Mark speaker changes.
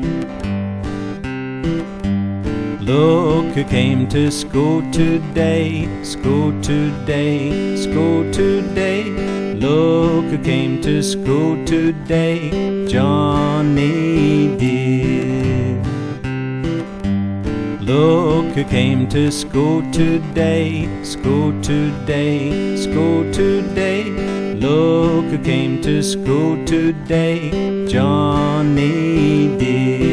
Speaker 1: Look who came to school today, school today, school today. Look who came to school today, Johnny did. Look who came to school today, school today, school today. Look who came to school today, Johnny did.